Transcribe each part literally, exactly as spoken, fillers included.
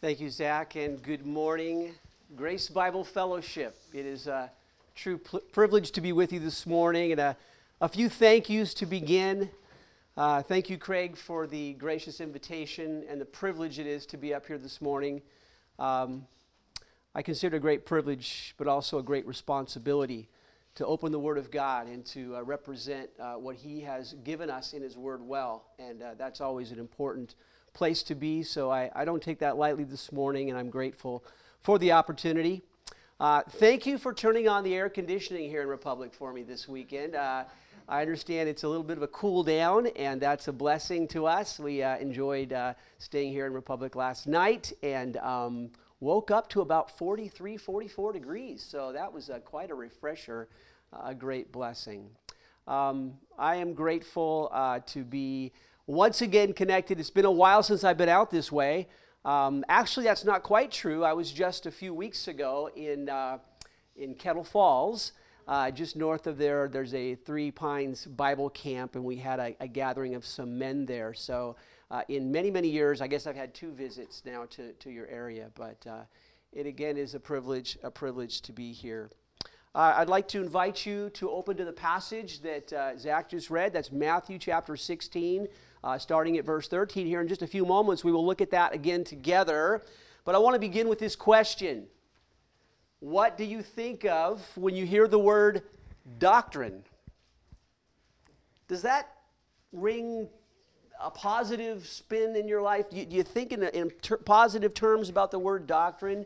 Thank you, Zach, and good morning, Grace Bible Fellowship. It is a true pl- privilege to be with you this morning, and a, a few thank yous to begin. Uh, thank you, Craig, for the gracious invitation and the privilege it is to be up here this morning. Um, I consider it a great privilege, but also a great responsibility to open the Word of God and to uh, represent uh, what He has given us in His Word well, and uh, that's always an important place to be, so I, I don't take that lightly this morning, and I'm grateful for the opportunity. Uh, thank you for turning on the air conditioning here in Republic for me this weekend. Uh, I understand it's a little bit of a cool down, and that's a blessing to us. We uh, enjoyed uh, staying here in Republic last night, and um, woke up to about forty-three, forty-four degrees, so that was uh, quite a refresher, uh, a great blessing. Um, I am grateful uh, to be once again connected. It's been a while since I've been out this way. Um, actually, that's not quite true. I was just a few weeks ago in uh, in Kettle Falls, uh, just north of there. There's a Three Pines Bible Camp, and we had a, a gathering of some men there. So uh, in many, many years, I guess I've had two visits now to, to your area, but uh, it again is a privilege, a privilege to be here. Uh, I'd like to invite you to open to the passage that uh, Zach just read. That's Matthew chapter sixteen, uh, starting at verse thirteen. Here in just a few moments, we will look at that again together. But I want to begin with this question. What do you think of when you hear the word doctrine? Does that ring a positive spin in your life? Do you, do you think in, in ter- positive terms about the word doctrine?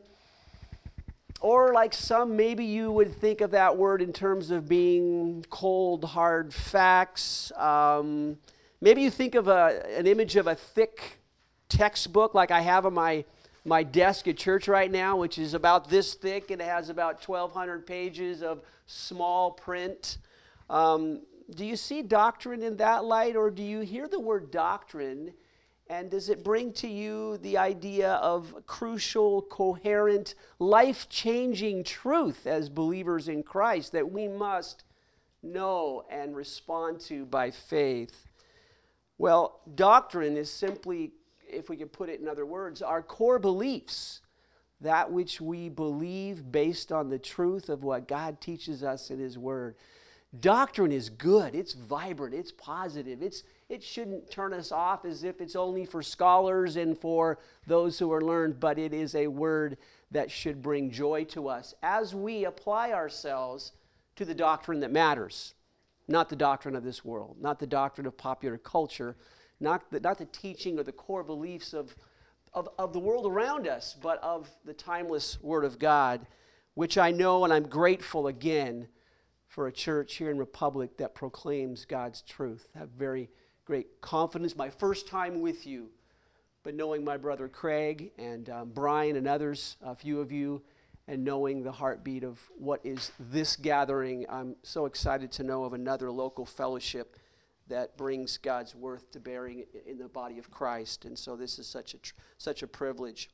Or like some, maybe you would think of that word in terms of being cold, hard facts. Um, maybe you think of a, an image of a thick textbook like I have on my, my desk at church right now, which is about this thick, and it has about twelve hundred pages of small print. Um, do you see doctrine in that light, or do you hear the word doctrine, and does it bring to you the idea of crucial, coherent, life-changing truth as believers in Christ that we must know and respond to by faith? Well, doctrine is simply, if we could put it in other words, our core beliefs, that which we believe based on the truth of what God teaches us in His Word. Doctrine is good, it's vibrant, it's positive, it's it shouldn't turn us off as if it's only for scholars and for those who are learned, but it is a word that should bring joy to us as we apply ourselves to the doctrine that matters, not the doctrine of this world, not the doctrine of popular culture, not the, not the teaching or the core beliefs of, of, of the world around us, but of the timeless Word of God, which I know and I'm grateful again for a church here in Republic that proclaims God's truth. I have very great confidence. My first time with you, but knowing my brother Craig and um, Brian and others, a few of you, and knowing the heartbeat of what is this gathering, I'm so excited to know of another local fellowship that brings God's worth to bearing in the body of Christ. And so this is such a tr- such a privilege.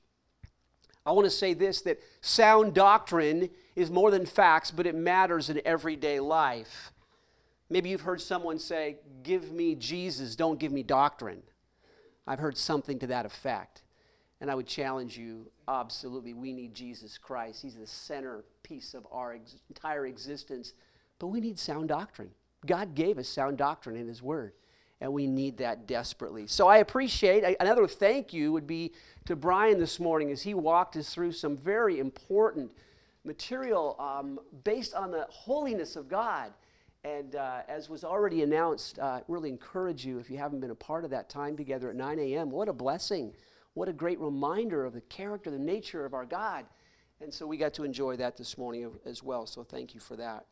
I want to say this, that sound doctrine is more than facts, but it matters in everyday life. Maybe you've heard someone say, give me Jesus, don't give me doctrine. I've heard something to that effect. And I would challenge you, absolutely, we need Jesus Christ. He's the centerpiece of our ex- entire existence. But we need sound doctrine. God gave us sound doctrine in His Word. And we need that desperately. So I appreciate, another thank you would be to Brian this morning as he walked us through some very important material um, based on the holiness of God. And uh, as was already announced, uh, really encourage you, if you haven't been a part of that time together at nine a.m., what a blessing. What a great reminder of the character, the nature of our God. And so we got to enjoy that this morning as well. So thank you for that.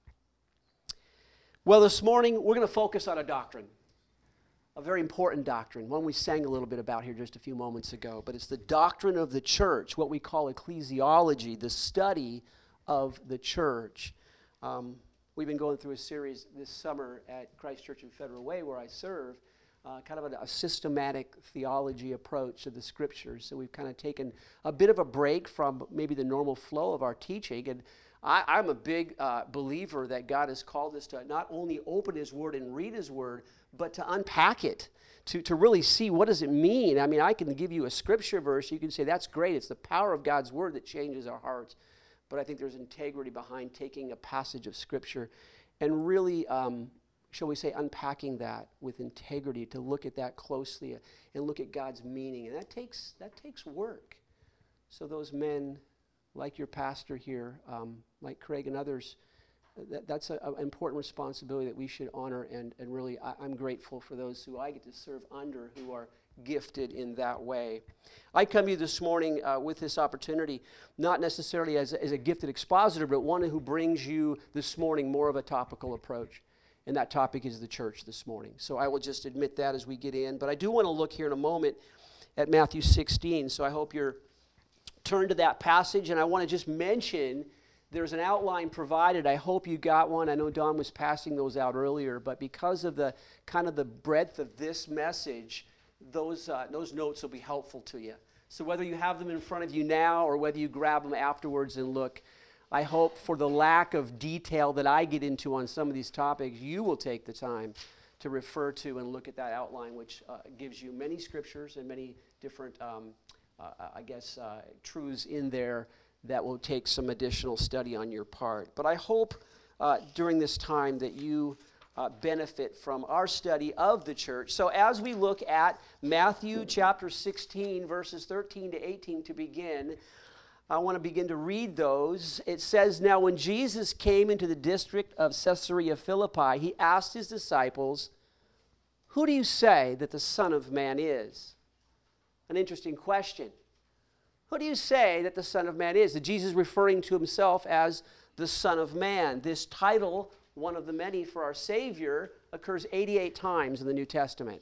Well, this morning we're going to focus on a doctrine. A very important doctrine, one we sang a little bit about here just a few moments ago, but it's the doctrine of the church, what we call ecclesiology, the study of the church. Um, we've been going through a series this summer at Christ Church in Federal Way, where I serve, uh, kind of a, a systematic theology approach to the Scriptures. So we've kind of taken a bit of a break from maybe the normal flow of our teaching, and I, I'm a big uh, believer that God has called us to not only open his word and read his word, but to unpack it, to, to really see what does it mean. I mean, I can give you a scripture verse. You can say, that's great. It's the power of God's word that changes our hearts. But I think there's integrity behind taking a passage of scripture and really, um, shall we say, unpacking that with integrity, to look at that closely and look at God's meaning. And that takes, that takes work. So those men, like your pastor here, um, like Craig and others, that, that's an important responsibility that we should honor, and, and really I, I'm grateful for those who I get to serve under who are gifted in that way. I come to you this morning uh, with this opportunity, not necessarily as a, as a gifted expositor, but one who brings you this morning more of a topical approach. And that topic is the church this morning. So I will just admit that as we get in. But I do want to look here in a moment at Matthew sixteen, so I hope you're turn to that passage, and I want to just mention there's an outline provided. I hope you got one. I know Don was passing those out earlier, but because of the kind of the breadth of this message, those uh, those notes will be helpful to you. So whether you have them in front of you now or whether you grab them afterwards and look, I hope for the lack of detail that I get into on some of these topics, you will take the time to refer to and look at that outline, which uh, gives you many scriptures and many different um, Uh, I guess, uh, truths in there that will take some additional study on your part. But I hope uh, during this time that you uh, benefit from our study of the church. So as we look at Matthew chapter sixteen, verses thirteen to eighteen to begin, I want to begin to read those. It says, "Now when Jesus came into the district of Caesarea Philippi, he asked his disciples, 'Who do you say that the Son of Man is?'" An interesting question. Who do you say that the Son of Man is? Is Jesus referring to himself as the Son of Man? This title, one of the many for our Savior, occurs eighty-eight times in the New Testament.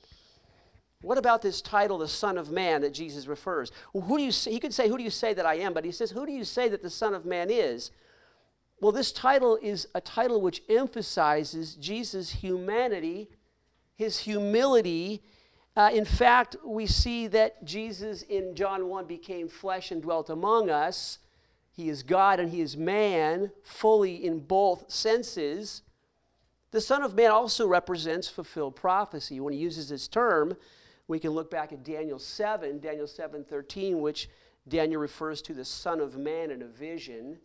What about this title, the Son of Man, that Jesus refers? Well, who do you say? He could say, "Who do you say that I am?" But he says, "Who do you say that the Son of Man is?" Well, this title is a title which emphasizes Jesus' humanity, his humility. Uh, in fact, we see that Jesus in John one became flesh and dwelt among us. He is God and he is man, fully in both senses. The Son of Man also represents fulfilled prophecy. When he uses this term, we can look back at Daniel seven, Daniel seven thirteen, which Daniel refers to the Son of Man in a vision.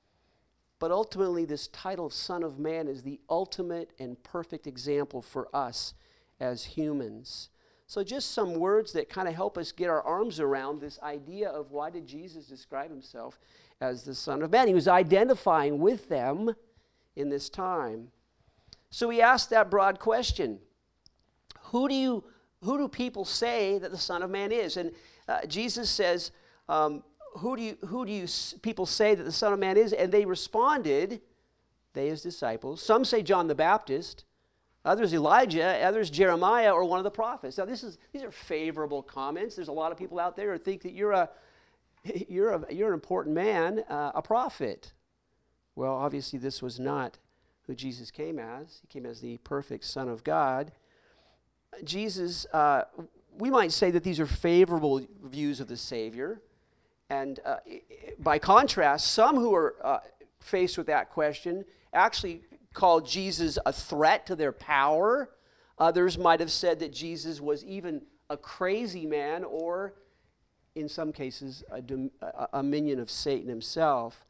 But ultimately, this title of Son of Man is the ultimate and perfect example for us as humans. So just some words that kind of help us get our arms around this idea of why did Jesus describe himself as the Son of Man. He was identifying with them in this time. So he asked that broad question, who do you, who do people say that the Son of Man is? And uh, Jesus says, um, who do you, who do you people say that the Son of Man is? And they responded, they his disciples. Some say John the Baptist, others Elijah, others Jeremiah, or one of the prophets. Now, this is these are favorable comments. There's a lot of people out there who think that you're a you're a you're an important man, uh, a prophet. Well, obviously, this was not who Jesus came as. He came as the perfect Son of God. Jesus, uh, we might say that these are favorable views of the Savior, and uh, by contrast, some who are uh, faced with that question actually called Jesus a threat to their power. Others might have said that Jesus was even a crazy man, or in some cases, a, a minion of Satan himself.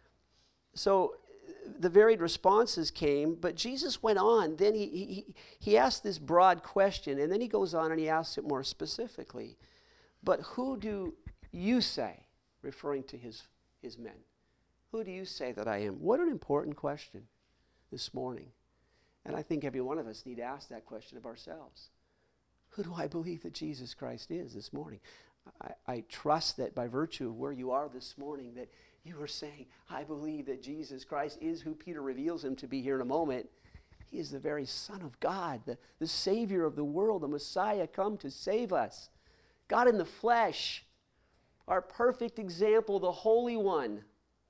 So the varied responses came, but Jesus went on. Then he, he, he asked this broad question, and then he goes on and he asks it more specifically. But who do you say, referring to his, his men, who do you say that I am? What an important question this morning. And I think every one of us need to ask that question of ourselves. Who do I believe that Jesus Christ is this morning? I, I trust that by virtue of where you are this morning, that you are saying, I believe that Jesus Christ is who Peter reveals him to be here in a moment. He is the very Son of God, the, the Savior of the world, the Messiah come to save us. God in the flesh, our perfect example, the Holy One.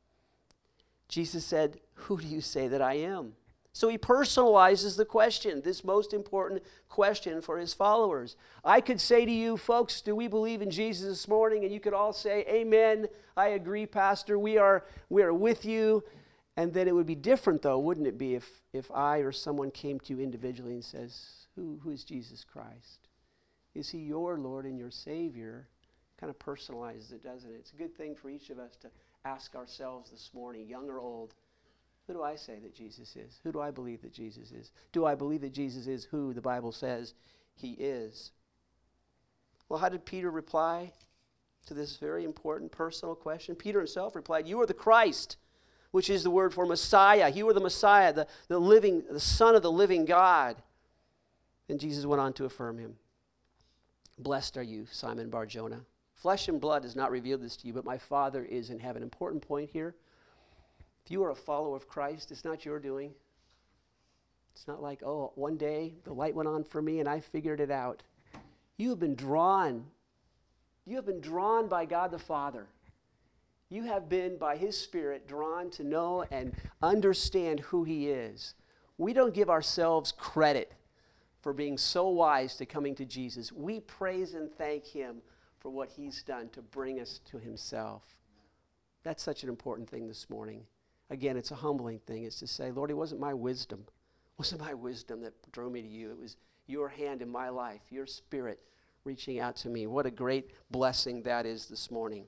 Jesus said, who do you say that I am? So he personalizes the question, this most important question for his followers. I could say to you, folks, do we believe in Jesus this morning? And you could all say, amen, I agree, Pastor. We are, we are with you. And then it would be different, though, wouldn't it be, if, if I or someone came to you individually and says, who, who is Jesus Christ? Is he your Lord and your Savior? Kind of personalizes it, doesn't it? It's a good thing for each of us to ask ourselves this morning, young or old, who do I say that Jesus is? Who do I believe that Jesus is? Do I believe that Jesus is who the Bible says he is? Well, how did Peter reply to this very important personal question? Peter himself replied, you are the Christ, which is the word for Messiah. You are the Messiah, the, the living, the Son of the living God. And Jesus went on to affirm him. Blessed are you, Simon Bar-Jonah. Flesh and blood has not revealed this to you, but my Father is in heaven. Important point here. If you are a follower of Christ, it's not your doing. It's not like, oh, one day the light went on for me and I figured it out. You have been drawn. You have been drawn by God the Father. You have been, by his Spirit, drawn to know and understand who he is. We don't give ourselves credit for being so wise to coming to Jesus. We praise and thank him for what he's done to bring us to himself. That's such an important thing this morning. Again, it's a humbling thing. It's to say, Lord, it wasn't my wisdom. It wasn't my wisdom that drew me to you. It was your hand in my life, your Spirit reaching out to me. What a great blessing that is this morning.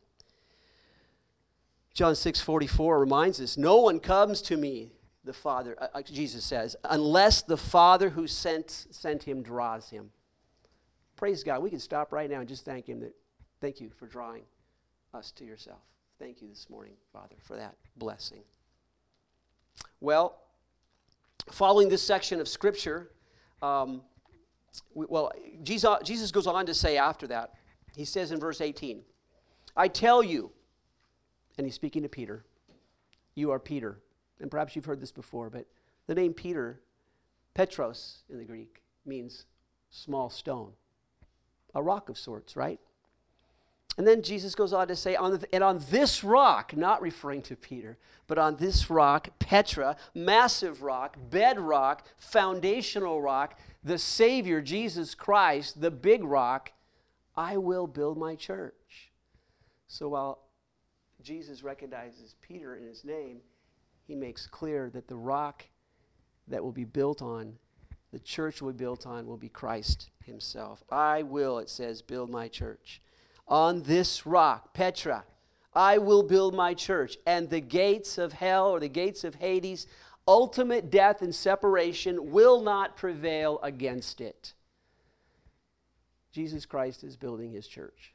John six forty-four reminds us, no one comes to me, the Father, uh, Jesus says, unless the Father who sent, sent him draws him. Praise God. We can stop right now and just thank him. That, thank you for drawing us to yourself. Thank you this morning, Father, for that blessing. Well, following this section of Scripture, um, we, well, Jesus, Jesus goes on to say after that, he says in verse eighteen, I tell you, and he's speaking to Peter, you are Peter. And perhaps you've heard this before, but the name Peter, Petros in the Greek, means small stone. A rock of sorts, right? And then Jesus goes on to say, on the, and on this rock, not referring to Peter, but on this rock, Petra, massive rock, bedrock, foundational rock, the Savior, Jesus Christ, the big rock, I will build my church. So while Jesus recognizes Peter in his name, he makes clear that the rock that will be built on, the church will be built on, will be Christ himself. I will, it says, build my church. On this rock, Petra, I will build my church, and the gates of hell, or the gates of Hades, ultimate death and separation, will not prevail against it. Jesus Christ is building his church.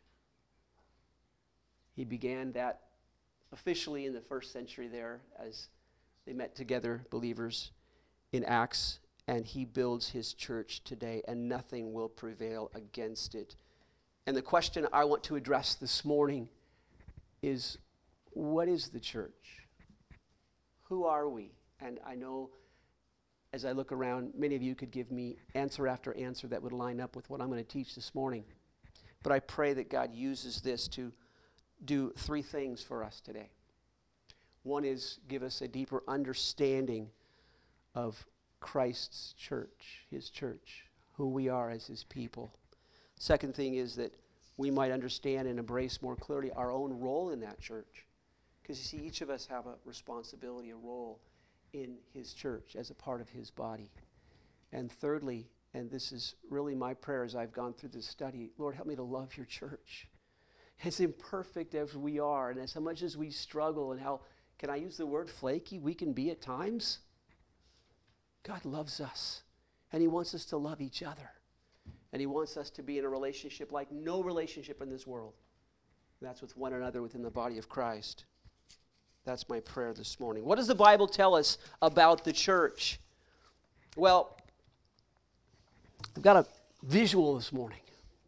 He began that officially in the first century there as they met together, believers, in Acts, and he builds his church today, and nothing will prevail against it. And the question I want to address this morning is, what is the church? Who are we? And I know as I look around, many of you could give me answer after answer that would line up with what I'm going to teach this morning. But I pray that God uses this to do three things for us today. One is give us a deeper understanding of Christ's church, his church, who we are as his people. Second thing is that we might understand and embrace more clearly our own role in that church. Because you see, each of us have a responsibility, a role in his church as a part of his body. And thirdly, and this is really my prayer as I've gone through this study, Lord, help me to love your church. As imperfect as we are, and as how much as we struggle, and how, can I use the word flaky, we can be at times, God loves us, and he wants us to love each other. And he wants us to be in a relationship like no relationship in this world. And that's with one another within the body of Christ. That's my prayer this morning. What does the Bible tell us about the church? Well, I've got a visual this morning.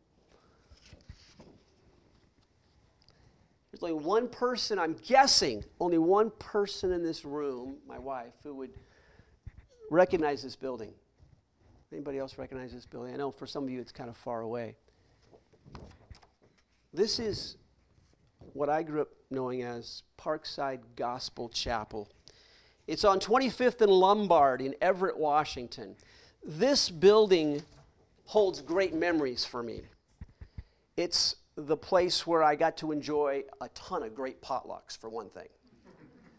There's only one person, I'm guessing, only one person in this room, my wife, who would recognize this building. Anybody else recognize this building? I know for some of you it's kind of far away. This is what I grew up knowing as Parkside Gospel Chapel. It's on twenty-fifth and Lombard in Everett, Washington. This building holds great memories for me. It's the place where I got to enjoy a ton of great potlucks, for one thing.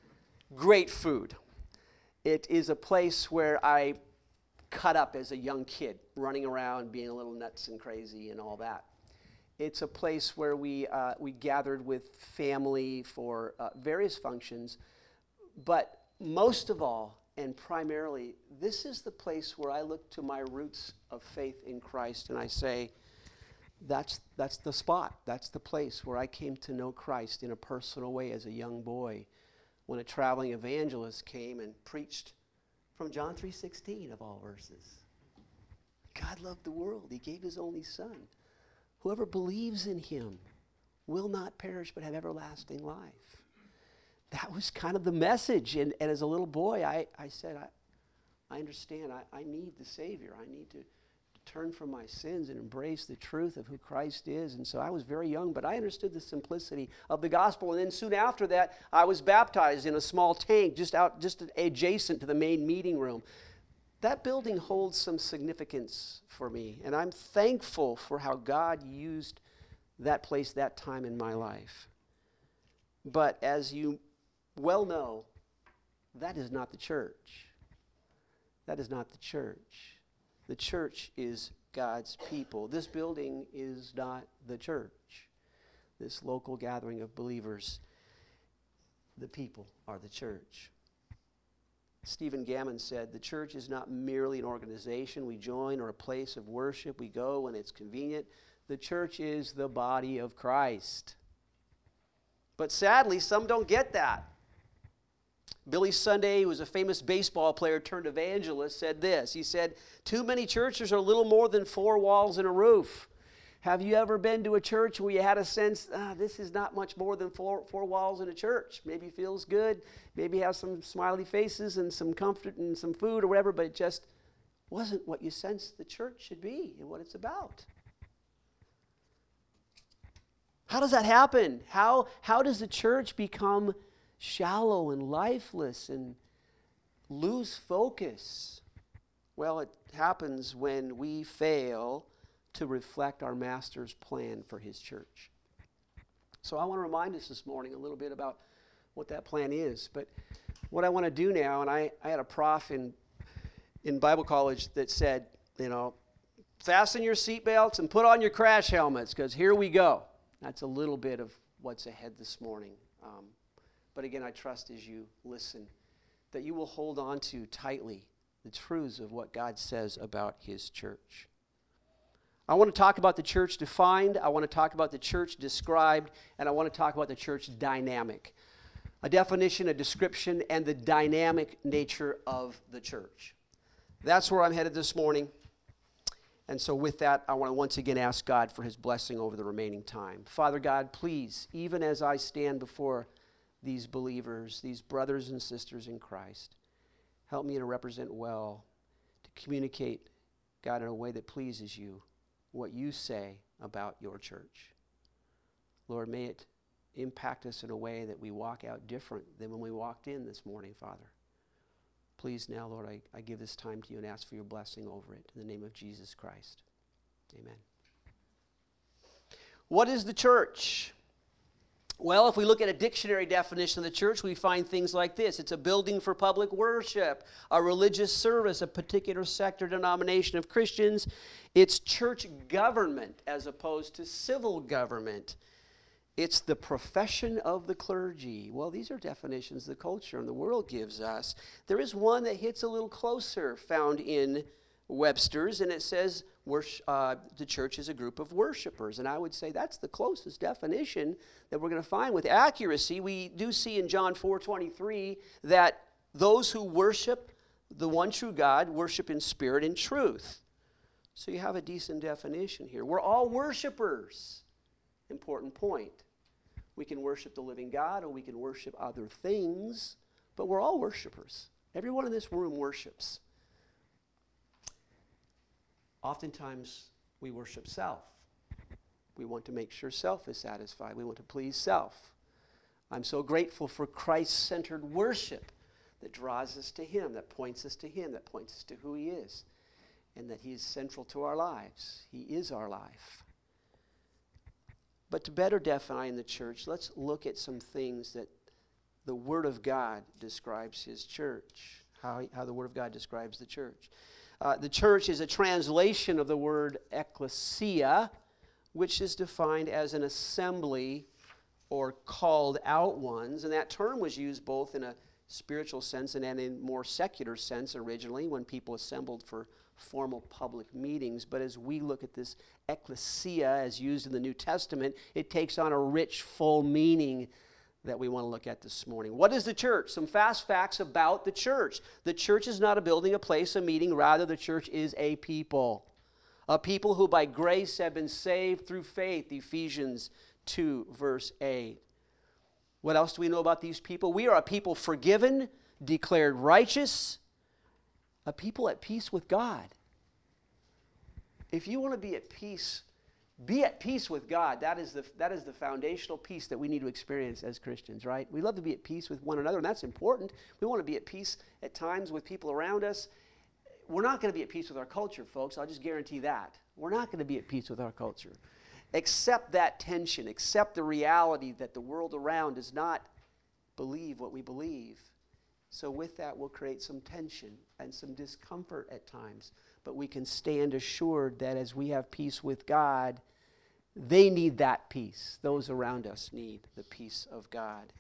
great food. It is a place where I cut up as a young kid, running around, being a little nuts and crazy and all that. It's a place where we uh, we gathered with family for uh, various functions, but most of all and primarily, this is the place where I look to my roots of faith in Christ and I say, that's that's the spot, that's the place where I came to know Christ in a personal way as a young boy, when a traveling evangelist came and preached from John three sixteen of all verses. God loved the world, he gave his only son. Whoever believes in him will not perish but have everlasting life. That was kind of the message. And, and as a little boy, I, I said, I, I understand. I, I need the Savior. I need to, to turn from my sins and embrace the truth of who Christ is. And so I was very young, but I understood the simplicity of the gospel. And then soon after that, I was baptized in a small tank just out, just adjacent to the main meeting room. That building holds some significance for me, and I'm thankful for how God used that place, that time in my life. But as you well know, that is not the church. That is not the church. The church is God's people. This building is not the church. This local gathering of believers, the people are the church. Stephen Gammon said, the church is not merely an organization we join or a place of worship we go when it's convenient. The church is the body of Christ. But sadly, some don't get that. Billy Sunday, who was a famous baseball player turned evangelist, said this. He said, too many churches are little more than four walls and a roof. Have you ever been to a church where you had a sense, ah, this is not much more than four, four walls in a church? Maybe feels good, maybe has some smiley faces and some comfort and some food or whatever, but it just wasn't what you sensed the church should be and what it's about. How does that happen? How, how does the church become shallow and lifeless and lose focus? Well, it happens when we fail to reflect our Master's plan for his church. So I want to remind us this morning a little bit about what that plan is. But what I want to do now, and I, I had a prof in, in Bible college that said, you know, fasten your seatbelts and put on your crash helmets because here we go. That's a little bit of what's ahead this morning. Um, but again, I trust as you listen that you will hold on to tightly the truths of what God says about his church. I want to talk about the church defined, I want to talk about the church described, and I want to talk about the church dynamic. A definition, a description, and the dynamic nature of the church. That's where I'm headed this morning. And so with that, I want to once again ask God for his blessing over the remaining time. Father God, please, even as I stand before these believers, these brothers and sisters in Christ, help me to represent well, to communicate, God, in a way that pleases you, what you say about your church. Lord, may it impact us in a way that we walk out different than when we walked in this morning, Father. Please now, Lord, I, I give this time to you and ask for your blessing over it. In the name of Jesus Christ. Amen. What is the church? Well, if we look at a dictionary definition of the church, we find things like this. It's a building for public worship, a religious service, a particular sect or denomination of Christians. It's church government as opposed to civil government. It's the profession of the clergy. Well, these are definitions the culture and the world gives us. There is one that hits a little closer, found in Webster's, and it says uh, the church is a group of worshipers. And I would say that's the closest definition that we're going to find with accuracy. We do see in John four twenty-three that those who worship the one true God worship in spirit and truth. So you have a decent definition here. We're all worshipers. Important point. We can worship the living God or we can worship other things, but we're all worshipers. Everyone in this room worships. Oftentimes, we worship self. We want to make sure self is satisfied. We want to please self. I'm so grateful for Christ-centered worship that draws us to him, that points us to him, that points us to who he is, and that he is central to our lives. He is our life. But to better define the church, let's look at some things that the Word of God describes his church, how, how the Word of God describes the church. Uh, the church is a translation of the word ecclesia, which is defined as an assembly or called out ones. And that term was used both in a spiritual sense and in more secular sense originally when people assembled for formal public meetings. But as we look at this ecclesia as used in the New Testament, it takes on a rich, full meaning that we want to look at this morning. What is the church? Some fast facts about the church. The church is not a building, a place, a meeting. Rather, the church is a people. A people who by grace have been saved through faith. Ephesians two, verse eight. What else do we know about these people? We are a people forgiven, declared righteous, a people at peace with God. If you want to be at peace, be at peace with God. That is the that is the foundational peace that we need to experience as Christians, right? We love to be at peace with one another, and that's important. We want to be at peace at times with people around us. We're not going to be at peace with our culture, folks. I'll just guarantee that. We're not going to be at peace with our culture. Accept that tension. Accept the reality that the world around does not believe what we believe. So with that, we'll create some tension and some discomfort at times. But we can stand assured that as we have peace with God, they need that peace. Those around us need the peace of God.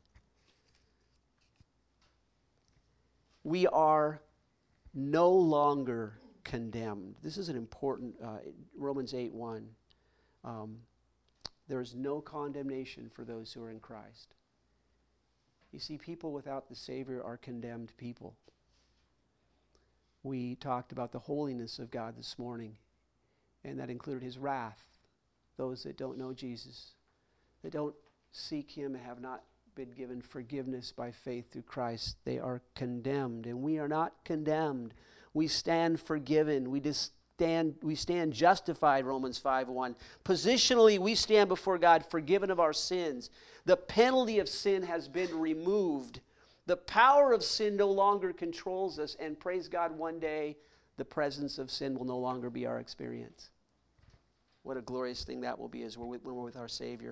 We are no longer condemned. This is an important, uh, Romans eight one. Um, there is no condemnation for those who are in Christ. You see, people without the Savior are condemned people. We talked about the holiness of God this morning, and that included his wrath. Those that don't know Jesus, that don't seek him, have not been given forgiveness by faith through Christ, they are condemned, and we are not condemned. We stand forgiven. We just stand, we stand justified, Romans five one. Positionally, we stand before God forgiven of our sins. The penalty of sin has been removed. The power of sin no longer controls us, and praise God, one day the presence of sin will no longer be our experience. What a glorious thing that will be as we're with, when we're with our Savior.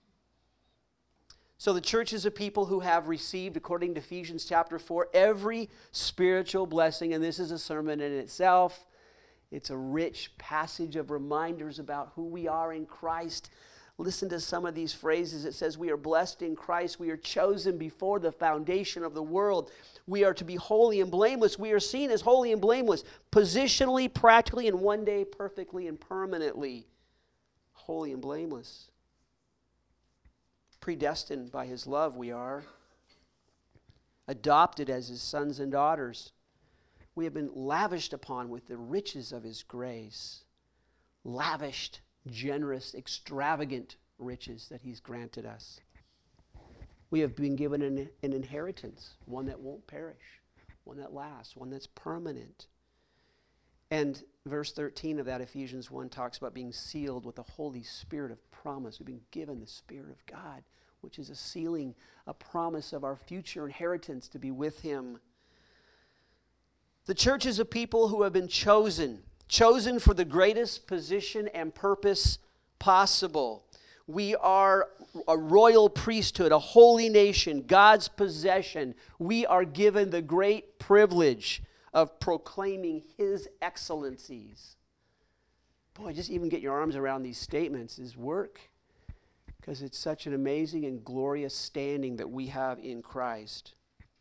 So the church is a people who have received, according to Ephesians chapter four, every spiritual blessing, and this is a sermon in itself. It's a rich passage of reminders about who we are in Christ. Listen to some of these phrases. It says, we are blessed in Christ. We are chosen before the foundation of the world. We are to be holy and blameless. We are seen as holy and blameless, positionally, practically, and one day perfectly and permanently holy and blameless. Predestined by his love, we are. Adopted as his sons and daughters. We have been lavished upon with the riches of his grace. Lavished, generous, extravagant riches that he's granted us. We have been given an, an inheritance, one that won't perish, one that lasts, one that's permanent. And verse thirteen of that Ephesians one talks about being sealed with the Holy Spirit of promise. We've been given the Spirit of God, which is a sealing, a promise of our future inheritance to be with him. The church is a people who have been chosen, chosen for the greatest position and purpose possible. We are a royal priesthood, a holy nation, God's possession. We are given the great privilege of proclaiming his excellencies. Boy, just even get your arms around these statements is work, because it's such an amazing and glorious standing that we have in Christ.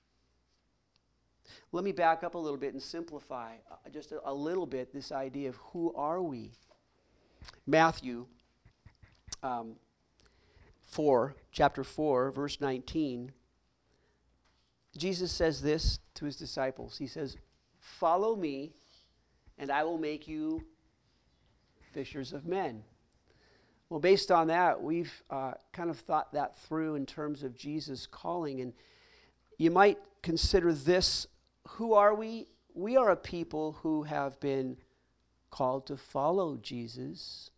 Let me back up a little bit and simplify uh, just a, a little bit this idea of who are we. Matthew um, four, chapter four, verse nineteen. Jesus says this to his disciples. He says, "Follow me, and I will make you fishers of men." Well, based on that, we've uh, kind of thought that through in terms of Jesus' calling. And you might consider this. Who are we? We are a people who have been called to follow Jesus.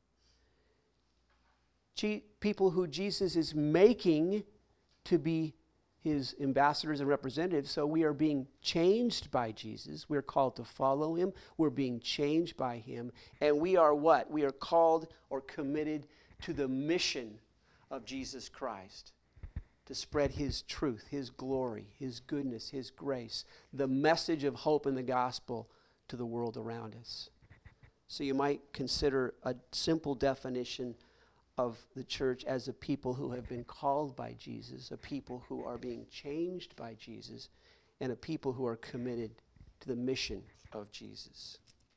G- people who Jesus is making to be his ambassadors and representatives. So we are being changed by Jesus. We're called to follow him. We're being changed by him. And we are what? We are called or committed to the mission of Jesus Christ. to spread his truth, his glory, his goodness, his grace, the message of hope in the gospel to the world around us. So you might consider a simple definition of the church as a people who have been called by Jesus, a people who are being changed by Jesus, and a people who are committed to the mission of Jesus.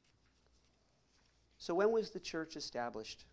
So when was the church established?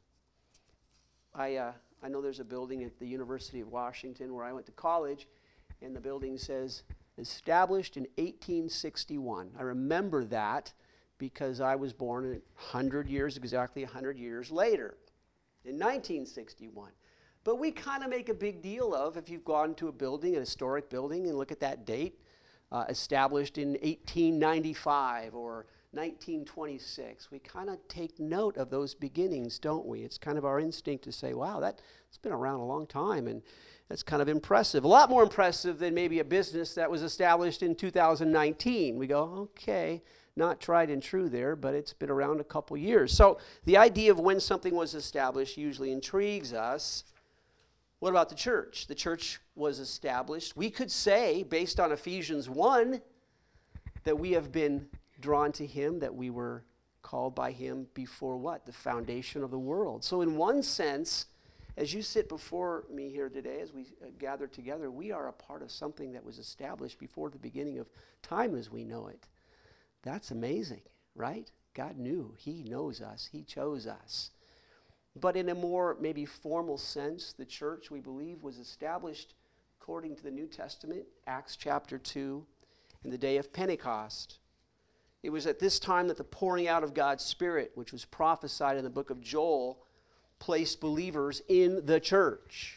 I uh, I know there's a building at the University of Washington where I went to college, and the building says established in eighteen sixty-one. I remember that because I was born one hundred years, exactly one hundred years later, in nineteen sixty-one. But we kind of make a big deal of, if you've gone to a building, an historic building, and look at that date, uh, established in eighteen ninety-five or nineteen twenty-six. We kind of take note of those beginnings, don't we? It's kind of our instinct to say, wow, that's been around a long time, and that's kind of impressive. A lot more impressive than maybe a business that was established in two thousand nineteen. We go, okay, not tried and true there, but it's been around a couple years. So the idea of when something was established usually intrigues us. What about the church? The church was established. We could say, based on Ephesians one, that we have been drawn to him, that we were called by him before what? The foundation of the world. So in one sense, as you sit before me here today, as we uh, gather together, we are a part of something that was established before the beginning of time as we know it. That's amazing, right? God knew. He knows us. He chose us. But in a more maybe formal sense, the church, we believe, was established according to the New Testament, Acts chapter two, in the day of Pentecost. It was at this time that the pouring out of God's Spirit, which was prophesied in the book of Joel, placed believers in the church.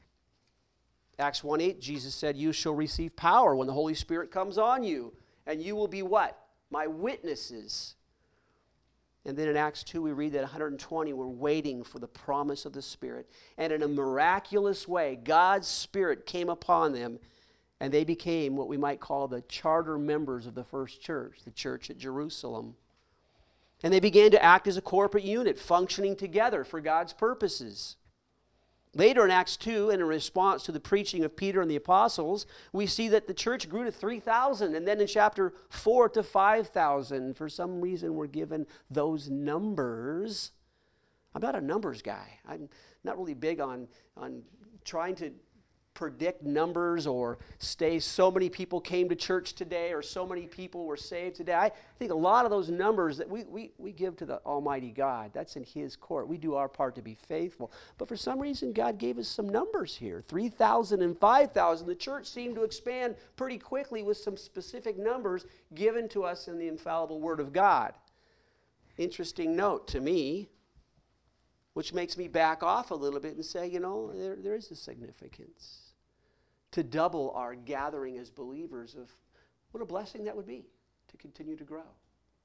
Acts one eight, Jesus said, you shall receive power when the Holy Spirit comes on you, and you will be what? My witnesses. And then in Acts two, we read that one hundred twenty were waiting for the promise of the Spirit. And in a miraculous way, God's Spirit came upon them, and they became what we might call the charter members of the first church, the church at Jerusalem. And they began to act as a corporate unit, functioning together for God's purposes. Later in Acts two, and in response to the preaching of Peter and the apostles, we see that the church grew to three thousand, and then in chapter four to five thousand. For some reason, we're given those numbers. I'm not a numbers guy. I'm not really big on, on trying to predict numbers or say so many people came to church today or so many people were saved today. I think a lot of those numbers that we, we, we give to the Almighty God, that's in his court. We do our part to be faithful. But for some reason, God gave us some numbers here, three thousand and five thousand. The church seemed to expand pretty quickly with some specific numbers given to us in the infallible Word of God. Interesting note to me, which makes me back off a little bit and say, you know, there, there is a significance to double our gathering as believers. Of what a blessing that would be to continue to grow.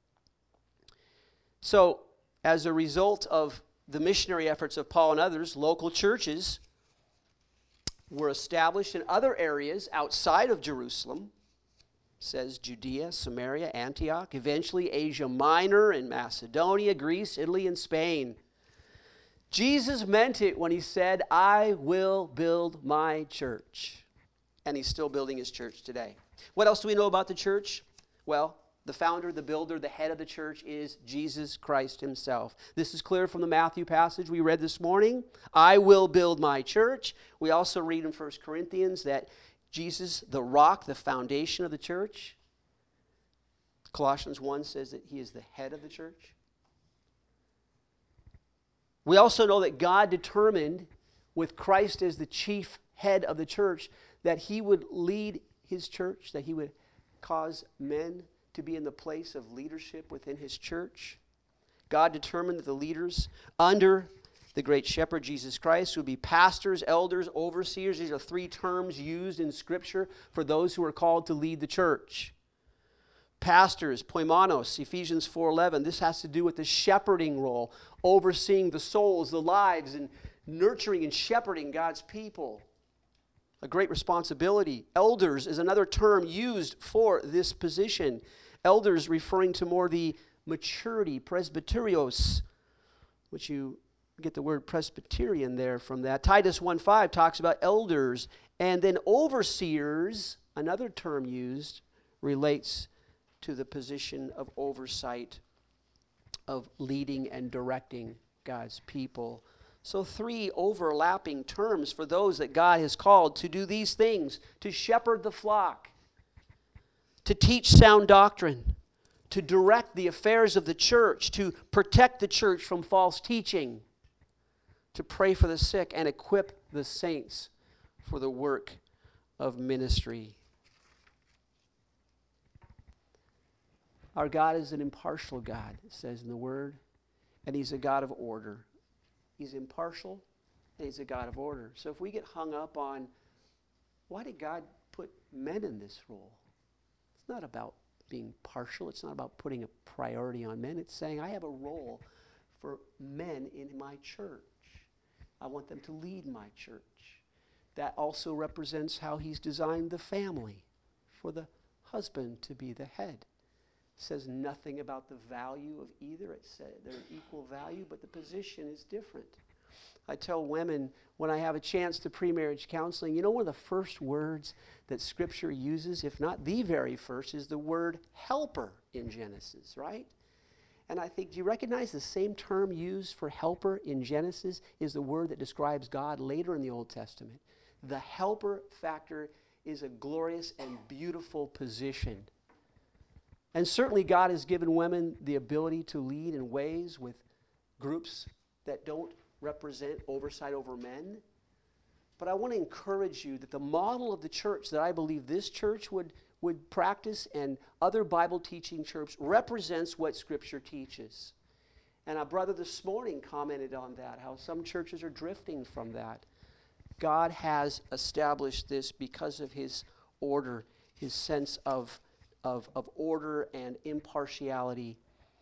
So, as a result of the missionary efforts of Paul and others, local churches were established in other areas outside of Jerusalem. It says Judea, Samaria, Antioch, eventually Asia Minor and Macedonia, Greece, Italy, and Spain. Jesus meant it when he said, I will build my church. And he's still building his church today. What else do we know about the church? Well, the founder, the builder, the head of the church is Jesus Christ himself. This is clear from the Matthew passage we read this morning. I will build my church. We also read in First Corinthians that Jesus, the rock, the foundation of the church. Colossians one says that he is the head of the church. We also know that God determined, with Christ as the chief head of the church, that he would lead his church, that he would cause men to be in the place of leadership within his church. God determined that the leaders under the great shepherd Jesus Christ would be pastors, elders, overseers. These are three terms used in Scripture for those who are called to lead the church. Pastors, poimanos, Ephesians four eleven. This has to do with the shepherding role, overseeing the souls, the lives, and nurturing and shepherding God's people. A great responsibility. Elders is another term used for this position. Elders referring to more the maturity, presbyterios, which you get the word Presbyterian there from that. Titus one five talks about elders, and then overseers, another term used, relates to the position of oversight, of leading and directing God's people. So three overlapping terms for those that God has called to do these things: to shepherd the flock, to teach sound doctrine, to direct the affairs of the church, to protect the church from false teaching, to pray for the sick, and equip the saints for the work of ministry. Our God is an impartial God, it says in the Word, and He's a God of order. He's impartial, and He's a God of order. So if we get hung up on, why did God put men in this role? It's not about being partial. It's not about putting a priority on men. It's saying, I have a role for men in my church. I want them to lead my church. That also represents how He's designed the family, for the husband to be the head. It says nothing about the value of either. It says they're equal value, but the position is different. I tell women when I have a chance to pre-marriage counseling, you know, one of the first words that Scripture uses, if not the very first, is the word helper in Genesis, right? And I think, do you recognize the same term used for helper in Genesis is the word that describes God later in the Old Testament? The helper factor is a glorious and beautiful position. And certainly God has given women the ability to lead in ways with groups that don't represent oversight over men. But I want to encourage you that the model of the church that I believe this church would, would practice and other Bible teaching churches represents what Scripture teaches. And our brother this morning commented on that, how some churches are drifting from that. God has established this because of His order, His sense of, of, of order and impartiality.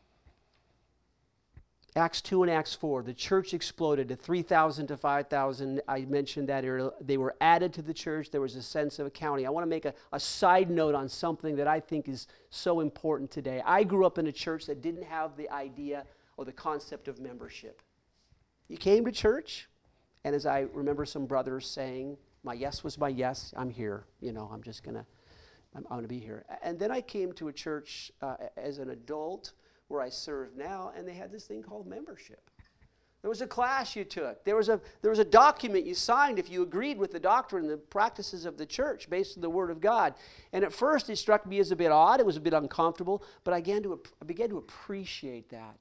Acts two and Acts four, the church exploded to three thousand to five thousand. I mentioned that earlier. They were added to the church. There was a sense of accounting. I want to make a, a side note on something that I think is so important today. I grew up in a church that didn't have the idea or the concept of membership. You came to church, and as I remember some brothers saying, my yes was my yes, I'm here. You know, I'm just going to, I'm, I'm going to be here. And then I came to a church uh, as an adult where I serve now, and they had this thing called membership. There was a class you took. There was a there was a document you signed if you agreed with the doctrine and the practices of the church based on the Word of God. And at first it struck me as a bit odd. It was a bit uncomfortable, but I began to, I began to appreciate that.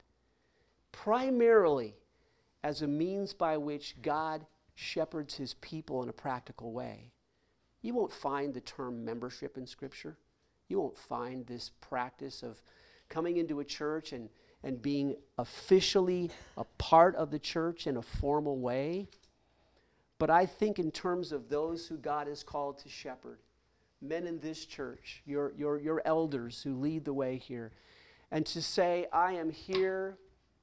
Primarily as a means by which God shepherds His people in a practical way. You won't find the term membership in Scripture. You won't find this practice of coming into a church and, and being officially a part of the church in a formal way. But I think in terms of those who God has called to shepherd, men in this church, your, your, your elders who lead the way here, and to say, I am here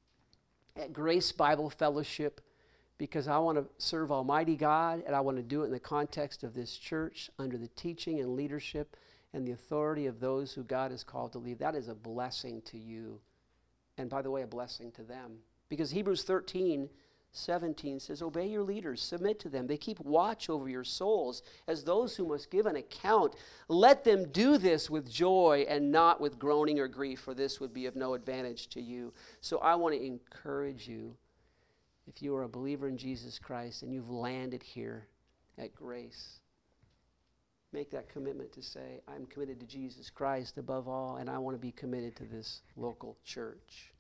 at Grace Bible Fellowship because I want to serve Almighty God, and I want to do it in the context of this church under the teaching and leadership and the authority of those who God has called to lead. That is a blessing to you. And by the way, a blessing to them. Because Hebrews thirteen seventeen says, obey your leaders, submit to them. They keep watch over your souls as those who must give an account. Let them do this with joy and not with groaning or grief, for this would be of no advantage to you. So I want to encourage you, if you are a believer in Jesus Christ and you've landed here at Grace, make that commitment to say, I'm committed to Jesus Christ above all, and I want to be committed to this local church.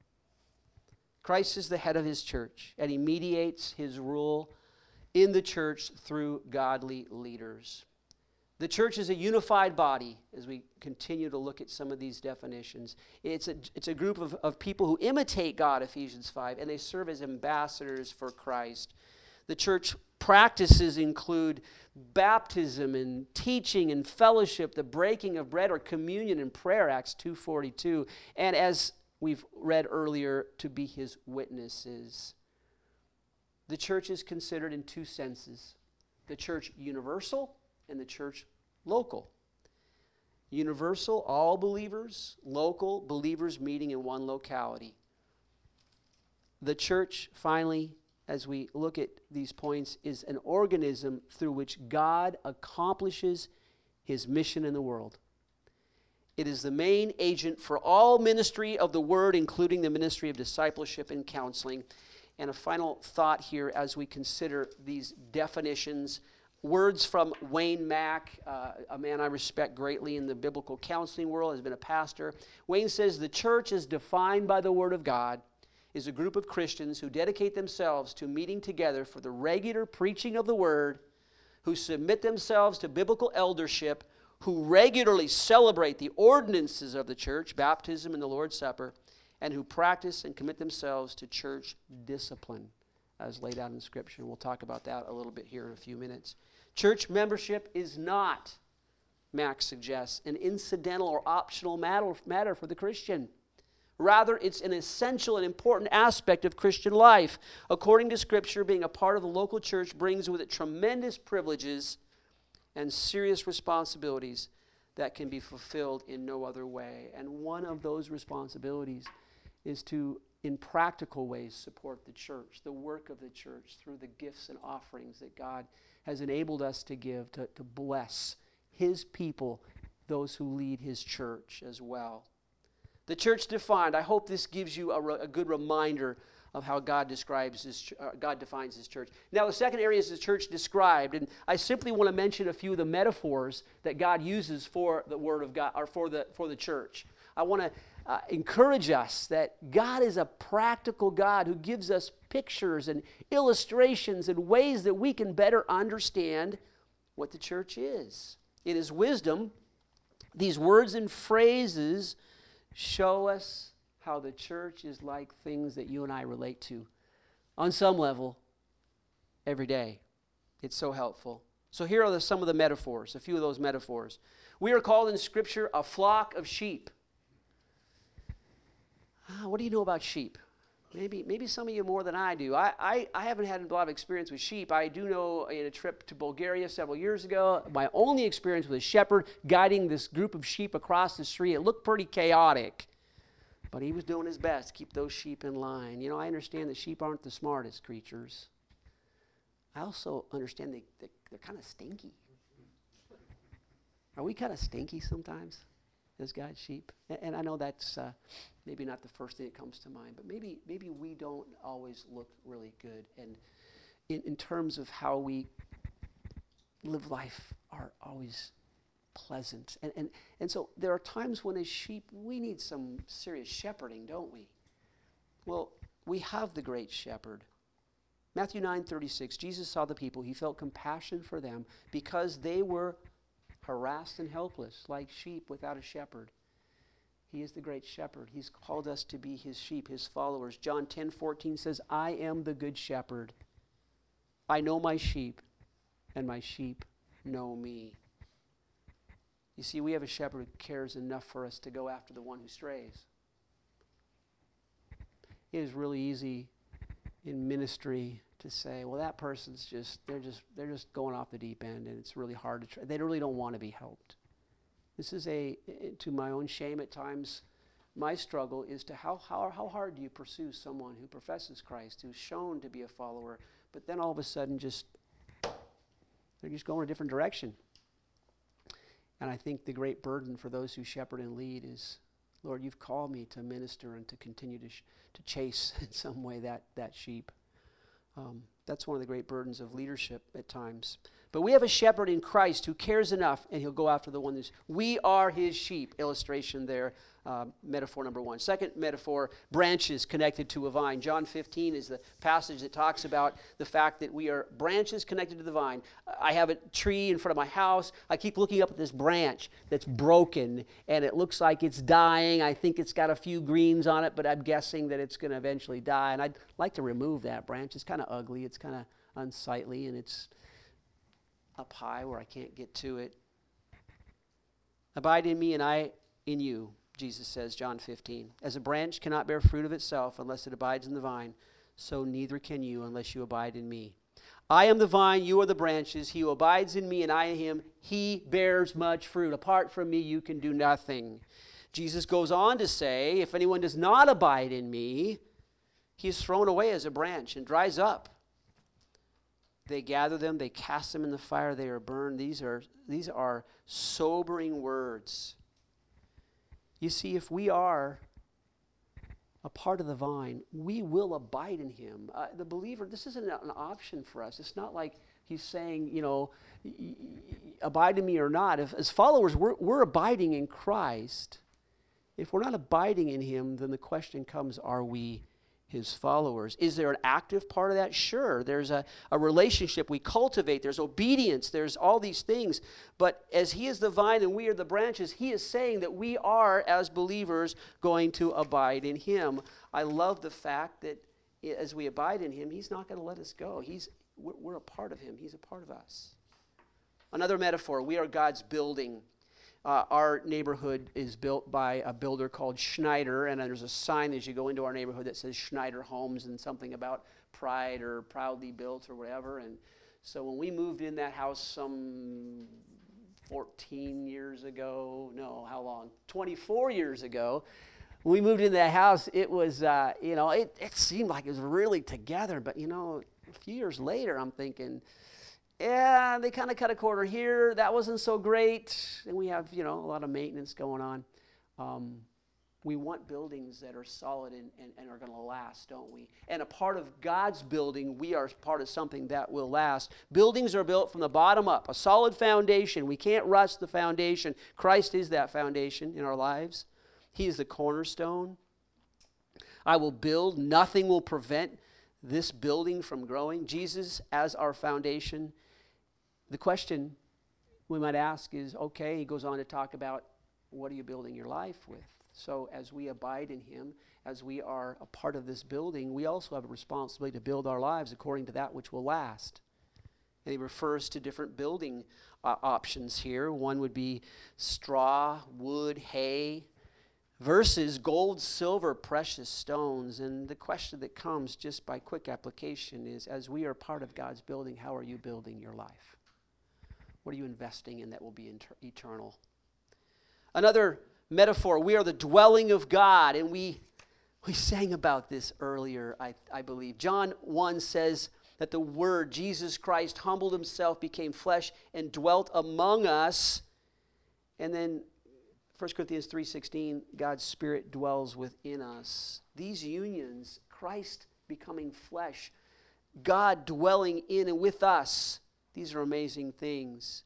Christ is the head of His church, and He mediates His rule in the church through godly leaders. The church is a unified body, as we continue to look at some of these definitions. It's a, it's a group of, of people who imitate God, Ephesians five, and they serve as ambassadors for Christ. The church practices include baptism and teaching and fellowship, the breaking of bread or communion and prayer, Acts two forty-two, and as we've read earlier, to be His witnesses. The church is considered in two senses: the church universal and the church local. Universal, all believers; local, believers meeting in one locality. The church, finally, as we look at these points, is an organism through which God accomplishes his mission in the world. It is the main agent for all ministry of the word, including the ministry of discipleship and counseling. And a final thought here as we consider these definitions. Words from Wayne Mack, uh, a man I respect greatly in the biblical counseling world, has been a pastor. Wayne says, the church is defined by the Word of God, is a group of Christians who dedicate themselves to meeting together for the regular preaching of the Word, who submit themselves to biblical eldership, who regularly celebrate the ordinances of the church, baptism and the Lord's Supper, and who practice and commit themselves to church discipline, as laid out in Scripture. And we'll talk about that a little bit here in a few minutes. Church membership is not, Max suggests, an incidental or optional matter, matter for the Christian. Rather, it's an essential and important aspect of Christian life. According to Scripture, being a part of the local church brings with it tremendous privileges and serious responsibilities that can be fulfilled in no other way. And one of those responsibilities is to, in practical ways, support the church, the work of the church, through the gifts and offerings that God has enabled us to give, to, to bless his people, those who lead his church as well. The church defined, I hope this gives you a, re, a good reminder of how God describes his, uh, God defines his church. Now, the second area is the church described, and I simply want to mention a few of the metaphors that God uses for the Word of God, or for the for the church. I want to uh, encourage us that God is a practical God who gives us pictures and illustrations and ways that we can better understand what the church is. In his wisdom, these words and phrases show us how the church is like things that you and I relate to on some level every day. It's so helpful. So here are the, some of the metaphors, a few of those metaphors. We are called in Scripture a flock of sheep. Ah, what do you know about sheep? Maybe maybe some of you more than I do. I, I, I haven't had a lot of experience with sheep. I do know in a trip to Bulgaria several years ago, my only experience with a shepherd guiding this group of sheep across the street. It looked pretty chaotic. But he was doing his best to keep those sheep in line. You know, I understand that sheep aren't the smartest creatures. I also understand they, they, they're kind of stinky. Are we kind of stinky sometimes as God's sheep? And, and I know that's uh, maybe not the first thing that comes to mind, but maybe maybe we don't always look really good. And in, in terms of how we live life are always pleasant. And, and and so there are times when as sheep we need some serious shepherding, don't we? Well, we have the great shepherd. Matthew nine thirty-six, Jesus saw the people. He felt compassion for them because they were harassed and helpless, like sheep without a shepherd. He is the great shepherd. He's called us to be his sheep, his followers. John ten fourteen says, I am the good shepherd. I know my sheep, and my sheep know me. You see, we have a shepherd who cares enough for us to go after the one who strays. It is really easy in ministry to say, well, that person's just, they're just, they're just going off the deep end, and it's really hard to, try. They really don't want to be helped. This is a, to my own shame at times, my struggle is to how, how, how hard do you pursue someone who professes Christ, who's shown to be a follower, but then all of a sudden just, they're just going a different direction. And I think the great burden for those who shepherd and lead is, Lord, you've called me to minister and to continue to sh- to chase in some way that, that sheep. Um, that's one of the great burdens of leadership at times. But we have a shepherd in Christ who cares enough, and he'll go after the one who's, we are his sheep. Illustration there, uh, metaphor number one. Second metaphor, branches connected to a vine. John fifteen is the passage that talks about the fact that we are branches connected to the vine. I have a tree in front of my house. I keep looking up at this branch that's broken, and it looks like it's dying. I think it's got a few greens on it, but I'm guessing that it's going to eventually die, and I'd like to remove that branch. It's kind of ugly. It's kind of unsightly, and it's up high where I can't get to it. Abide in me and I in you, Jesus says, John fifteen. As a branch cannot bear fruit of itself unless it abides in the vine, so neither can you unless you abide in me. I am the vine, you are the branches. He who abides in me and I in him, he bears much fruit. Apart from me, you can do nothing. Jesus goes on to say, if anyone does not abide in me, he is thrown away as a branch and dries up. They gather them, they cast them in the fire, they are burned. These are, these are sobering words. You see, if we are a part of the vine, we will abide in him. Uh, the believer, this isn't an option for us. It's not like he's saying, you know, abide in me or not. If, as followers, we're, we're abiding in Christ. If we're not abiding in him, then the question comes, are we his followers? Is there an active part of that? Sure. There's a, a relationship we cultivate. There's obedience. There's all these things. But as he is the vine and we are the branches, he is saying that we are, as believers, going to abide in him. I love the fact that as we abide in him, he's not going to let us go. He's we're, we're a part of him. He's a part of us. Another metaphor, we are God's building. Uh, our neighborhood is built by a builder called Schneider, and there's a sign as you go into our neighborhood that says Schneider Homes and something about pride or proudly built or whatever. And so when we moved in that house some fourteen years ago, no, how long? twenty-four years ago, when we moved into that house, it was, uh, you know, it, it seemed like it was really together. But, you know, a few years later, I'm thinking, yeah, they kind of cut a corner here. That wasn't so great. And we have, you know, a lot of maintenance going on. Um, we want buildings that are solid and, and, and are going to last, don't we? And a part of God's building, we are part of something that will last. Buildings are built from the bottom up, a solid foundation. We can't rust the foundation. Christ is that foundation in our lives. He is the cornerstone. I will build. Nothing will prevent this building from growing. Jesus as our foundation. The question we might ask is, okay, he goes on to talk about what are you building your life with? So as we abide in him, as we are a part of this building, we also have a responsibility to build our lives according to that which will last. And he refers to different building uh, options here. One would be straw, wood, hay, versus gold, silver, precious stones. And the question that comes just by quick application is, as we are part of God's building, how are you building your life? What are you investing in that will be inter- eternal? Another metaphor, we are the dwelling of God, and we we sang about this earlier, I, I believe. John one says that the Word, Jesus Christ, humbled himself, became flesh, and dwelt among us. And then First Corinthians three sixteen, God's Spirit dwells within us. These unions, Christ becoming flesh, God dwelling in and with us, these are amazing things.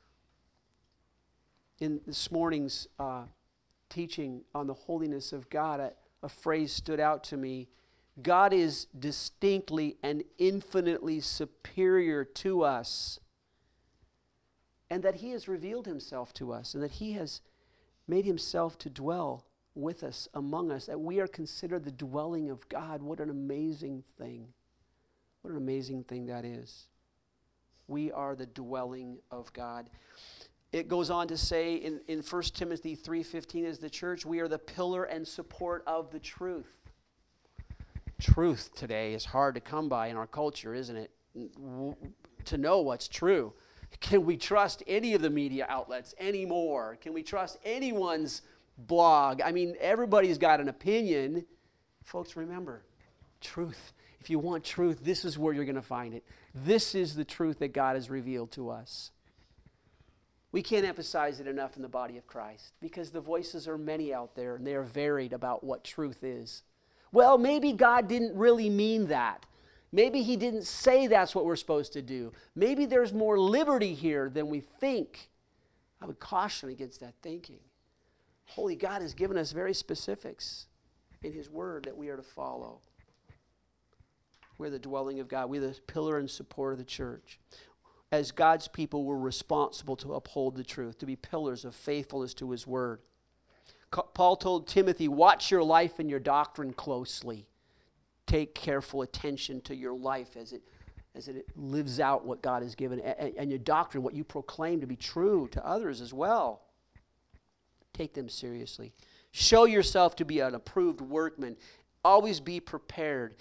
In this morning's uh, teaching on the holiness of God, a, a phrase stood out to me. God is distinctly and infinitely superior to us, and that he has revealed himself to us, and that he has made himself to dwell with us, among us, that we are considered the dwelling of God. What an amazing thing. What an amazing thing that is. We are the dwelling of God. It goes on to say in, in First Timothy three fifteen, as the church, we are the pillar and support of the truth. Truth today is hard to come by in our culture, isn't it? To know what's true. Can we trust any of the media outlets anymore? Can we trust anyone's blog? I mean, everybody's got an opinion. Folks, remember, truth. If you want truth, this is where you're going to find it. This is the truth that God has revealed to us. We can't emphasize it enough in the body of Christ because the voices are many out there and they are varied about what truth is. Well, maybe God didn't really mean that. Maybe he didn't say that's what we're supposed to do. Maybe there's more liberty here than we think. I would caution against that thinking. Holy God has given us very specifics in his word that we are to follow. We're the dwelling of God. We're the pillar and support of the church. As God's people, we're responsible to uphold the truth, to be pillars of faithfulness to his word. Paul told Timothy, watch your life and your doctrine closely. Take careful attention to your life as it as it lives out what God has given, and, and your doctrine, what you proclaim to be true to others as well. Take them seriously. Show yourself to be an approved workman. Always be prepared.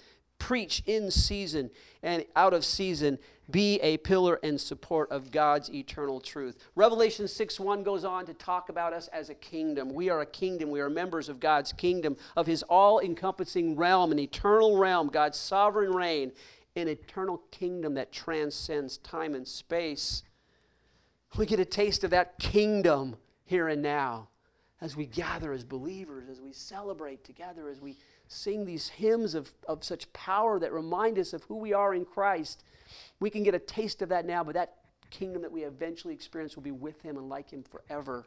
preach in season and out of season, be a pillar and support of God's eternal truth. Revelation six one goes on to talk about us as a kingdom. We are a kingdom. We are members of God's kingdom, of his all-encompassing realm, an eternal realm, God's sovereign reign, an eternal kingdom that transcends time and space. We get a taste of that kingdom here and now as we gather as believers, as we celebrate together, as we sing these hymns of, of such power that remind us of who we are in Christ. We can get a taste of that now, but that kingdom that we eventually experience will be with him and like him forever.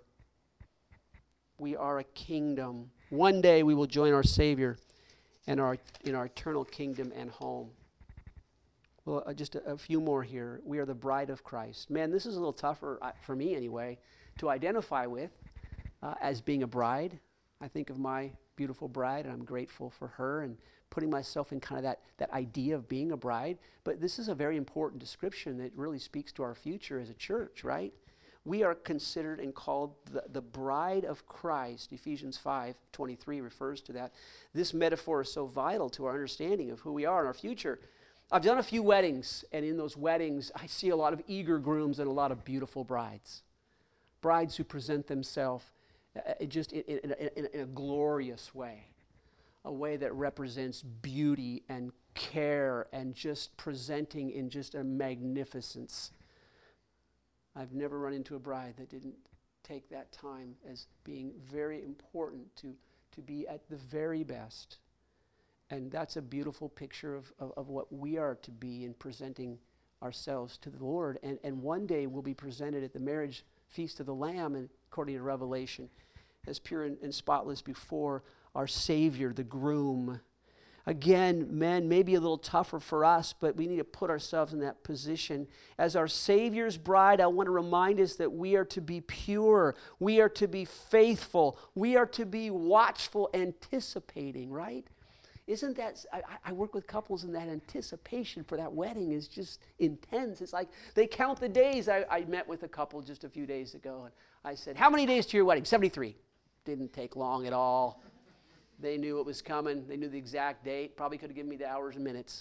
We are a kingdom. One day we will join our Savior and our, in our eternal kingdom and home. Well, uh, just a, a few more here. We are the bride of Christ. Man, this is a little tougher, uh, for me anyway, to identify with uh, as being a bride. I think of my beautiful bride, and I'm grateful for her and putting myself in kind of that, that idea of being a bride. But this is a very important description that really speaks to our future as a church, right? We are considered and called the, the bride of Christ. Ephesians five twenty-three refers to that. This metaphor is so vital to our understanding of who we are in our future. I've done a few weddings, and in those weddings, I see a lot of eager grooms and a lot of beautiful brides. Brides who present themselves uh, just in, in, in, in a glorious way, a way that represents beauty and care and just presenting in just a magnificence. I've never run into a bride that didn't take that time as being very important to, to be at the very best. And that's a beautiful picture of, of, of what we are to be in presenting ourselves to the Lord. And, and one day we'll be presented at the marriage feast of the Lamb, and according to Revelation, as pure and, and spotless before our Savior, the groom. Again, men, maybe a little tougher for us, but we need to put ourselves in that position. As our Savior's bride, I want to remind us that we are to be pure. We are to be faithful. We are to be watchful, anticipating, right? Isn't that, I, I work with couples, and that anticipation for that wedding is just intense. It's like they count the days. I, I met with a couple just a few days ago, and I said, how many days to your wedding? seventy-three. Didn't take long at all. They knew it was coming. They knew the exact date. Probably could have given me the hours and minutes.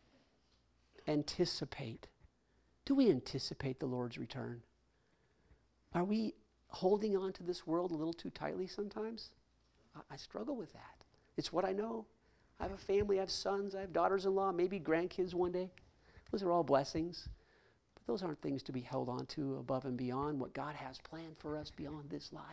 Anticipate. Do we anticipate the Lord's return? Are we holding on to this world a little too tightly sometimes? I, I struggle with that. It's what I know. I have a family, I have sons, I have daughters-in-law, maybe grandkids one day. Those are all blessings. But those aren't things to be held on to above and beyond what God has planned for us beyond this life.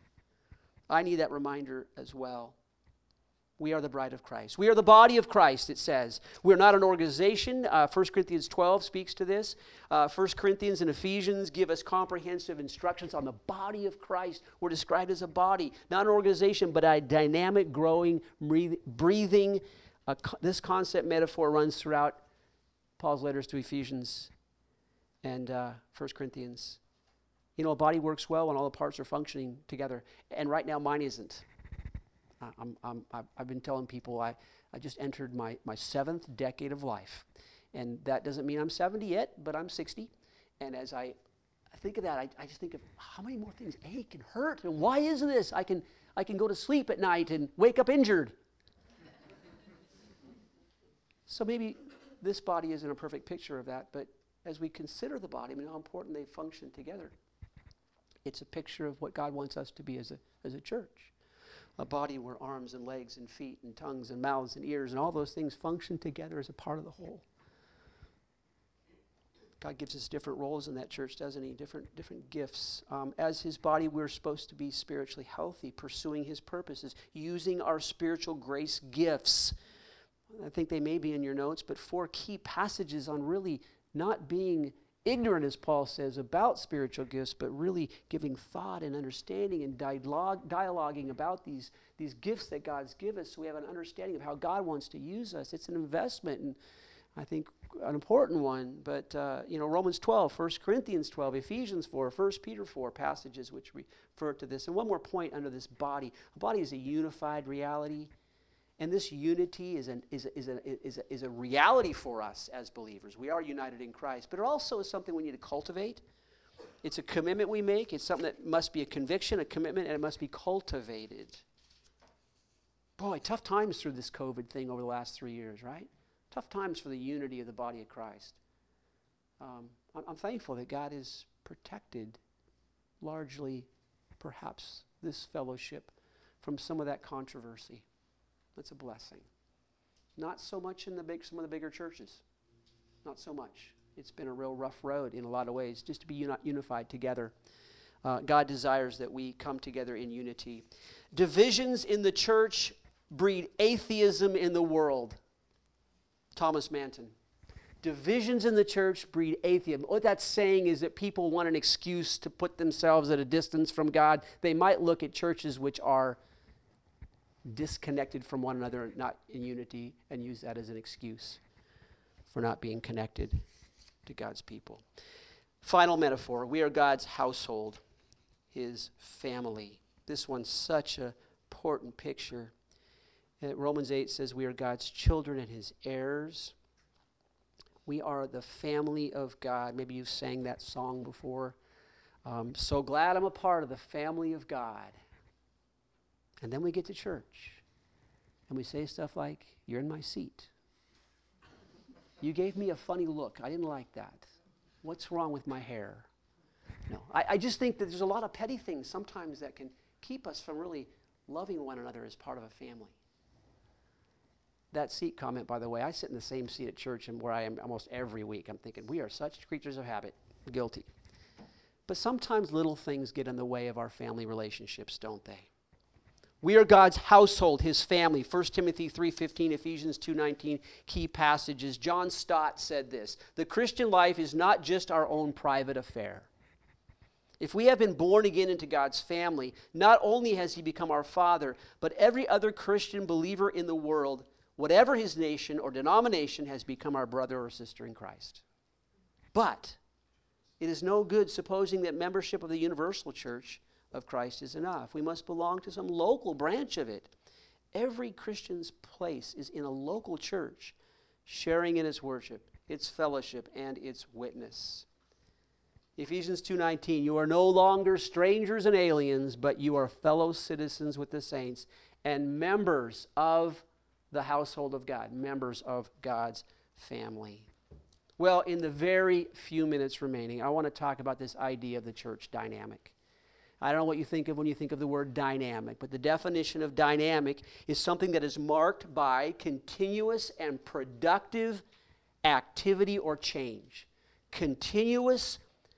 I need that reminder as well. We are the bride of Christ. We are the body of Christ, it says. We're not an organization. Uh, First Corinthians twelve speaks to this. Uh, First Corinthians and Ephesians give us comprehensive instructions on the body of Christ. We're described as a body, not an organization, but a dynamic, growing, breathing. Uh, co- this concept metaphor runs throughout Paul's letters to Ephesians and uh, First Corinthians. You know, a body works well when all the parts are functioning together. And right now, mine isn't. I'm, I'm, I've been telling people I, I just entered my, my seventh decade of life. And that doesn't mean I'm seventy yet, but I'm sixty. And as I, I think of that, I, I just think of how many more things ache and hurt. And why is this? I can, I can go to sleep at night and wake up injured. So maybe this body isn't a perfect picture of that, but as we consider the body, I mean, how important they function together, it's a picture of what God wants us to be as a, as a church. A body where arms and legs and feet and tongues and mouths and ears and all those things function together as a part of the whole. God gives us different roles in that church, doesn't he? Different, different gifts. Um, as his body, we're supposed to be spiritually healthy, pursuing his purposes, using our spiritual grace gifts. I think they may be in your notes, but four key passages on really not being ignorant, as Paul says, about spiritual gifts, but really giving thought and understanding and dialogue, dialoguing about these, these gifts that God's given us so we have an understanding of how God wants to use us. It's an investment, and I think an important one. But, uh, you know, Romans twelve, First Corinthians twelve, Ephesians four, First Peter four, passages which refer to this. And one more point under this body. A body is a unified reality. And this unity is, an, is, a, is, a, is, a, is a reality for us as believers. We are united in Christ. But it also is something we need to cultivate. It's a commitment we make. It's something that must be a conviction, a commitment, and it must be cultivated. Boy, tough times through this COVID thing over the last three years, right? Tough times for the unity of the body of Christ. Um, I'm, I'm thankful that God has protected largely, perhaps, this fellowship from some of that controversy. That's a blessing. Not so much in the big, some of the bigger churches. Not so much. It's been a real rough road in a lot of ways, just to be uni- unified together. Uh, God desires that we come together in unity. Divisions in the church breed atheism in the world. Thomas Manton. Divisions in the church breed atheism. What that's saying is that people want an excuse to put themselves at a distance from God. They might look at churches which are disconnected from one another, not in unity, and use that as an excuse for not being connected to God's people. Final metaphor. We are God's household, his family. This one's such an important picture. Uh, Romans eight says we are God's children and his heirs. We are the family of God. Maybe you've sang that song before. Um, so glad I'm a part of the family of God. And then we get to church. And we say stuff like, you're in my seat. You gave me a funny look. I didn't like that. What's wrong with my hair? No, I, I just think that there's a lot of petty things sometimes that can keep us from really loving one another as part of a family. That seat comment, by the way, I sit in the same seat at church and where I am almost every week. I'm thinking, we are such creatures of habit. Guilty. But sometimes little things get in the way of our family relationships, don't they? We are God's household, his family. First Timothy three fifteen, Ephesians two nineteen, key passages. John Stott said this, the Christian life is not just our own private affair. If we have been born again into God's family, not only has he become our father, but every other Christian believer in the world, whatever his nation or denomination, has become our brother or sister in Christ. But it is no good supposing that membership of the universal church of Christ is enough. We must belong to some local branch of it. Every Christian's place is in a local church, sharing in its worship, its fellowship, and its witness. Ephesians two nineteen, you are no longer strangers and aliens, but you are fellow citizens with the saints and members of the household of God, members of God's family. Well, in the very few minutes remaining, I want to talk about this idea of the church dynamic. I don't know what you think of when you think of the word dynamic, but the definition of dynamic is something that is marked by continuous and productive activity or change. Continuous,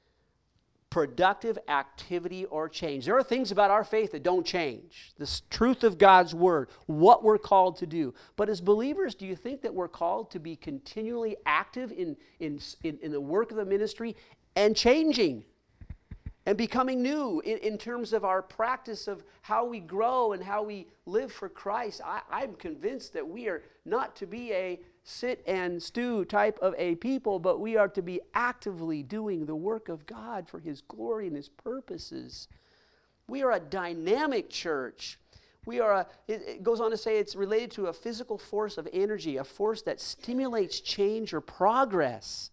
productive activity or change. There are things about our faith that don't change. The truth of God's word, what we're called to do. But as believers, do you think that we're called to be continually active in, in, in, in the work of the ministry and changing? And becoming new in, in terms of our practice of how we grow and how we live for Christ. I, I'm convinced that we are not to be a sit and stew type of a people, but we are to be actively doing the work of God for his glory and his purposes. We are a dynamic church. We are a, it, it goes on to say it's related to a physical force of energy, a force that stimulates change or progress.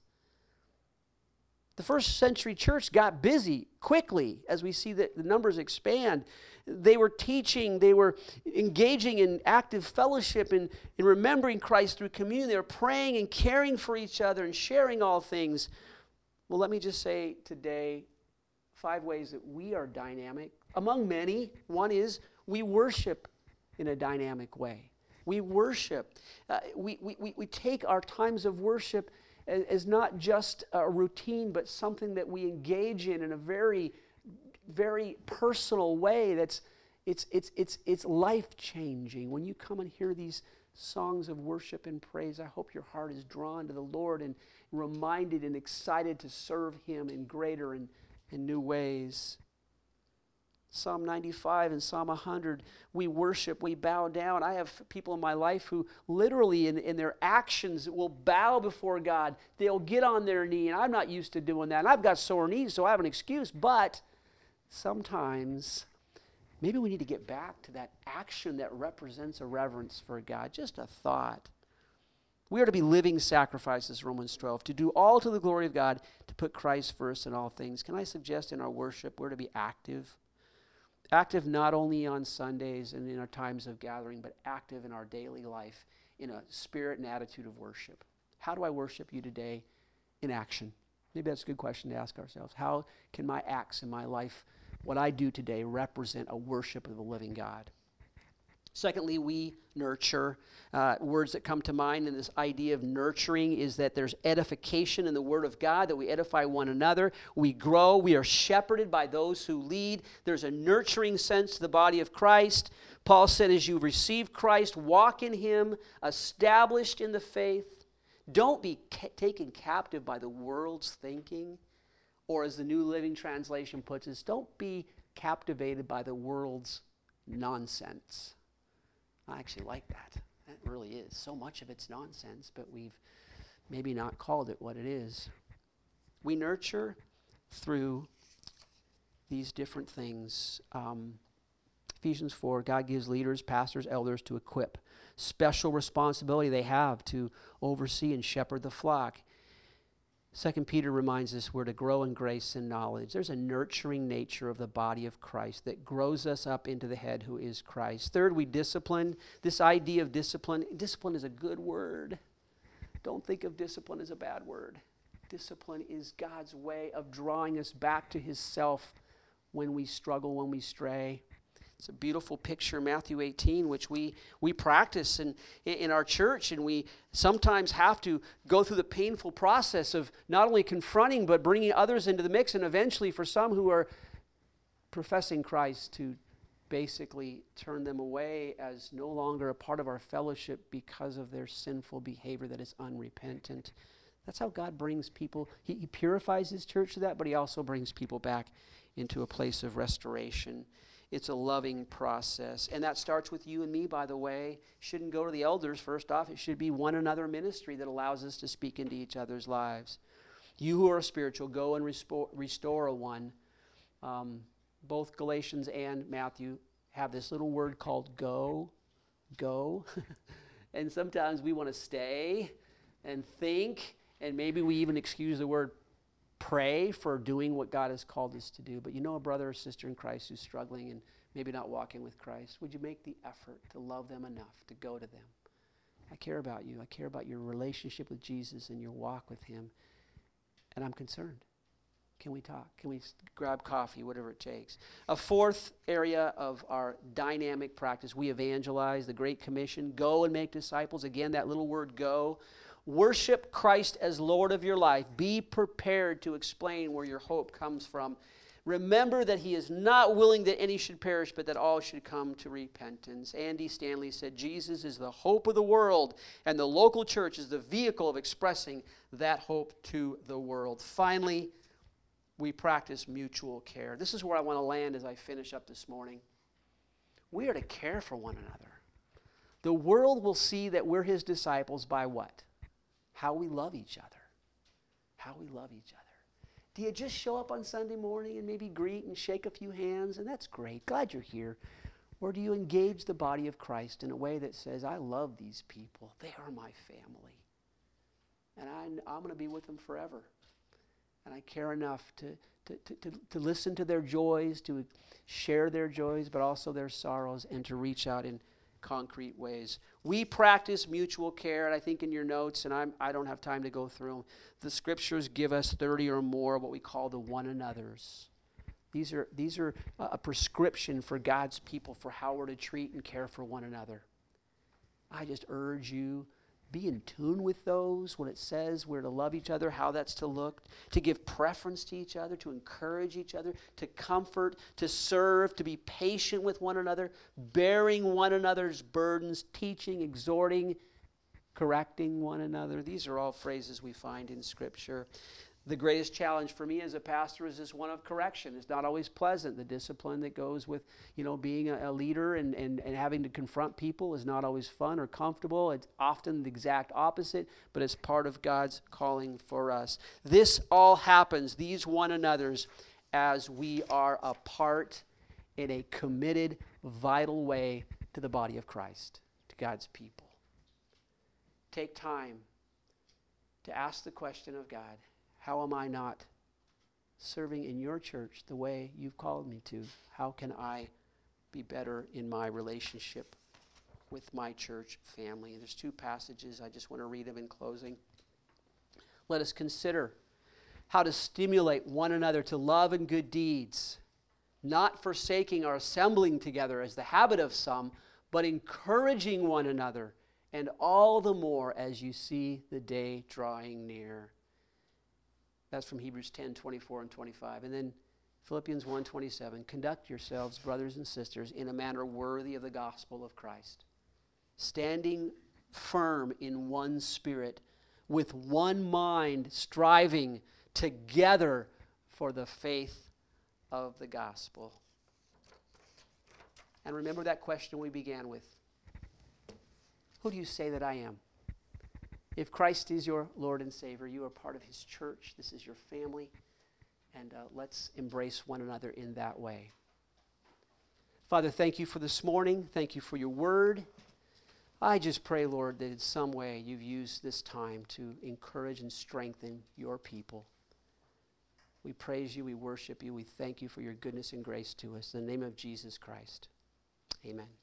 The first century church got busy quickly as we see that the numbers expand. They were teaching, they were engaging in active fellowship and in remembering Christ through communion. They were praying and caring for each other and sharing all things. Well, let me just say today, five ways that we are dynamic. Among many, one is we worship in a dynamic way. We worship. Uh, we, we, we take our times of worship is not just a routine, but something that we engage in in a very, very personal way. That's it's it's it's it's life-changing. When you come and hear these songs of worship and praise, I hope your heart is drawn to the Lord and reminded and excited to serve him in greater and, and new ways. Psalm ninety-five and Psalm one hundred, we worship, we bow down. I have people in my life who literally in, in their actions will bow before God. They'll get on their knee, and I'm not used to doing that. And I've got sore knees, so I have an excuse. But sometimes maybe we need to get back to that action that represents a reverence for God. Just a thought. We are to be living sacrifices, Romans twelve, to do all to the glory of God, to put Christ first in all things. Can I suggest in our worship we're to be active? Active not only on Sundays and in our times of gathering, but active in our daily life in a spirit and attitude of worship. How do I worship you today in action? Maybe that's a good question to ask ourselves. How can my acts in my life, what I do today, represent a worship of the living God? Secondly, we nurture. Uh, words that come to mind in this idea of nurturing is that there's edification in the Word of God, that we edify one another. We grow. We are shepherded by those who lead. There's a nurturing sense to the body of Christ. Paul said, as you receive Christ, walk in Him, established in the faith. Don't be ca- taken captive by the world's thinking. Or as the New Living Translation puts it, don't be captivated by the world's nonsense. I actually like that. That really is. So much of it's nonsense, but we've maybe not called it what it is. We nurture through these different things. Um, Ephesians four, God gives leaders, pastors, elders to equip. Special responsibility they have to oversee and shepherd the flock. Second Peter reminds us we're to grow in grace and knowledge. There's a nurturing nature of the body of Christ that grows us up into the head who is Christ. Third, we discipline. This idea of discipline, discipline is a good word. Don't think of discipline as a bad word. Discipline is God's way of drawing us back to His self when we struggle, when we stray. It's a beautiful picture, Matthew eighteen, which we, we practice in, in our church, and we sometimes have to go through the painful process of not only confronting, but bringing others into the mix, and eventually for some who are professing Christ to basically turn them away as no longer a part of our fellowship because of their sinful behavior that is unrepentant. That's how God brings people. He, he purifies His church to that, but He also brings people back into a place of restoration. It's a loving process. And that starts with you and me, by the way. Shouldn't go to the elders first off. It should be one another ministry that allows us to speak into each other's lives. You who are spiritual, go and restore, restore a one. Um, both Galatians and Matthew have this little word called go. Go. And sometimes we want to stay and think, and maybe we even excuse the word pray for doing what God has called us to do. But you know a brother or sister in Christ who's struggling and maybe not walking with Christ. Would you make the effort to love them enough to go to them? I care about you. I care about your relationship with Jesus and your walk with Him. And I'm concerned. Can we talk? Can we grab coffee, whatever it takes? A fourth area of our dynamic practice, we evangelize, the Great Commission. Go and make disciples. Again, that little word go. Worship Christ as Lord of your life. Be prepared to explain where your hope comes from. Remember that He is not willing that any should perish, but that all should come to repentance. Andy Stanley said, Jesus is the hope of the world, and the local church is the vehicle of expressing that hope to the world. Finally, we practice mutual care. This is where I want to land as I finish up this morning. We are to care for one another. The world will see that we're His disciples by what? How we love each other. How we love each other. Do you just show up on Sunday morning and maybe greet and shake a few hands? And that's great. Glad you're here. Or do you engage the body of Christ in a way that says, I love these people. They are my family. And I, I'm going to be with them forever. And I care enough to, to, to, to, to listen to their joys, to share their joys, but also their sorrows, and to reach out in concrete ways. We practice mutual care, and I think in your notes, and I'm, I don't have time to go through them, the scriptures give us thirty or more what we call the one another's. These are, these are a prescription for God's people for how we're to treat and care for one another. I just urge you, be in tune with those when it says we're to love each other, how that's to look, to give preference to each other, to encourage each other, to comfort, to serve, to be patient with one another, bearing one another's burdens, teaching, exhorting, correcting one another. These are all phrases we find in Scripture. The greatest challenge for me as a pastor is this one of correction. It's not always pleasant. The discipline that goes with, you know, being a, a leader and, and, and having to confront people is not always fun or comfortable. It's often the exact opposite, but it's part of God's calling for us. This all happens, these one another's, as we are a part in a committed, vital way to the body of Christ, to God's people. Take time to ask the question of God, how am I not serving in your church the way you've called me to? How can I be better in my relationship with my church family. There's two passages. I just want to read them in closing. Let us consider how to stimulate one another to love and good deeds, not forsaking our assembling together as the habit of some, but encouraging one another, and all the more as you see the day drawing near. That's from Hebrews ten, twenty-four and twenty-five. And then Philippians one, twenty-seven. Conduct yourselves, brothers and sisters, in a manner worthy of the gospel of Christ, standing firm in one spirit, with one mind, striving together for the faith of the gospel. And remember that question we began with. Who do you say that I am? If Christ is your Lord and Savior, you are part of his church. This is your family. And uh, let's embrace one another in that way. Father, thank you for this morning. Thank you for your word. I just pray, Lord, that in some way you've used this time to encourage and strengthen your people. We praise you, we worship you, we thank you for your goodness and grace to us. In the name of Jesus Christ, amen.